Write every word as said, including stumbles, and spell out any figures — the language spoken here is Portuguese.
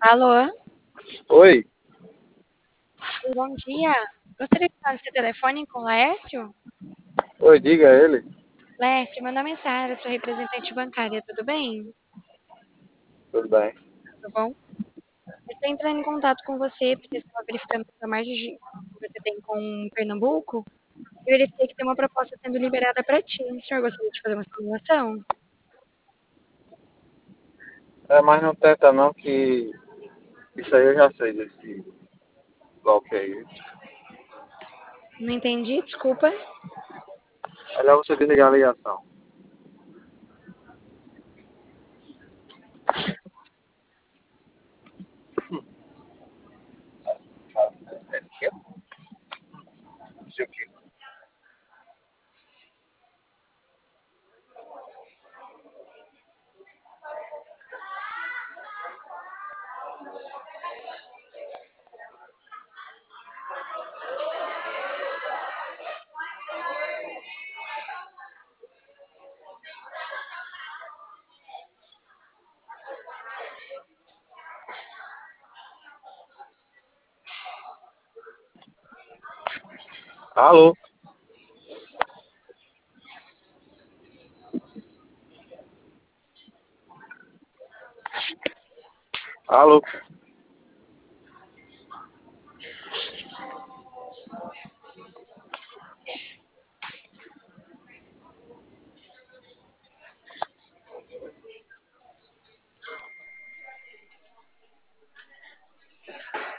Alô? Oi, Bom dia. Gostaria de falar no seu telefone com o Laércio? oi, diga a ele. Laércio, meu nome é Sara, sou representante bancária, tudo bem? Tudo bem. Tudo bom? Eu estou entrando em contato com você porque eu estava verificando a margem de que você tem com Pernambuco e verifiquei que tem uma proposta sendo liberada para ti. O senhor gostaria de fazer uma simulação? É, mas não tenta não que isso aí eu já sei desse golpe aí. Não entendi, desculpa. Melhor você desligar a ligação. Alô? Alô?